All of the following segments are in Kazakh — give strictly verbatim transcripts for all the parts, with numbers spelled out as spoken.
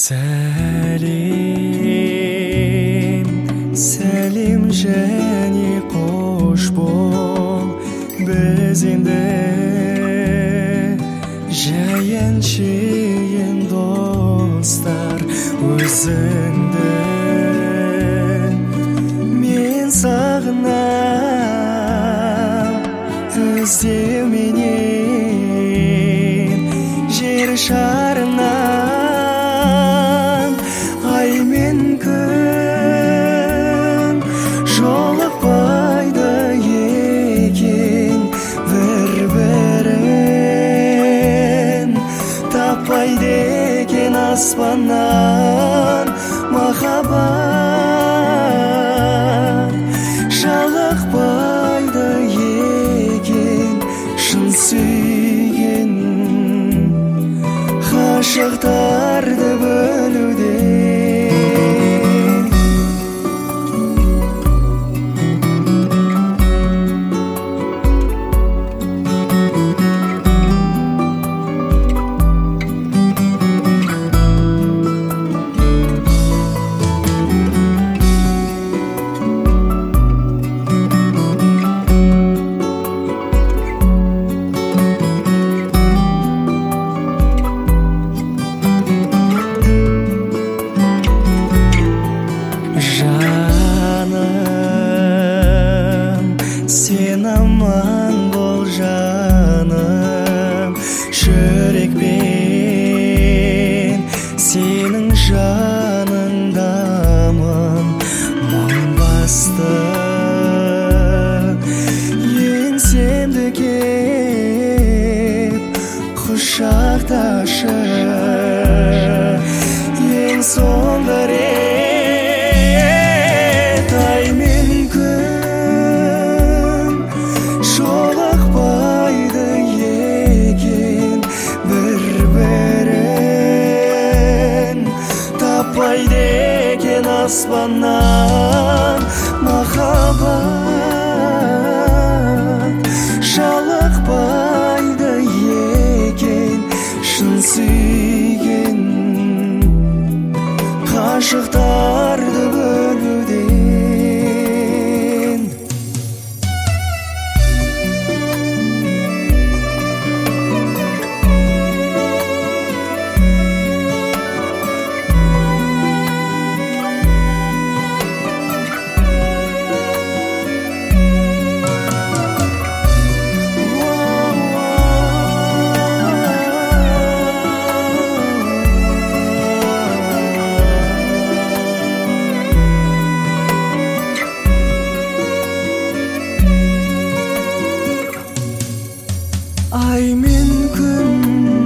Сәлем, сәлем және қош бол. Біз енді жай әншейін достар. Өзіңді мен сағынам, іздеуменен жер шарынан. Ай мен күн жолықпайды екен, бір-бірін таппайды екен аспаннан. Махаббат жалықпайды екен, шын сүйген ғашықтарды бөлуде. Сен аман бол жаным, жүрекпен сенің жаныңдамын. Мың басты еңсемді кеп құшақташы, ең соңғы рет. Ай мен күн жолықпайды екен, бір-бірін таппайды екен аспаннан. Махаббат жалықпайды екен, шын сүйген ғашықтарды бөлуден. Ай мен күн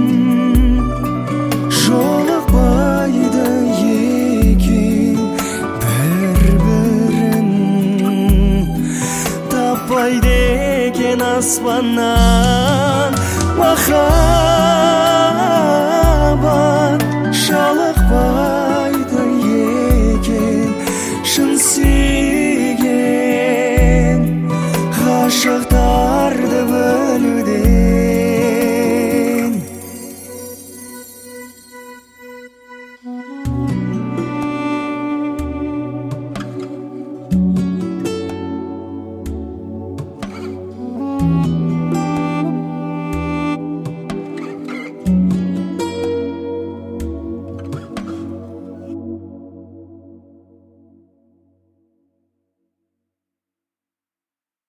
жолықпайды екен, бір-бірін таппайды екен аспаннан. Махаббат жалықпайды екен, шын сүйген ғашықтарды бөлуде. Thank you.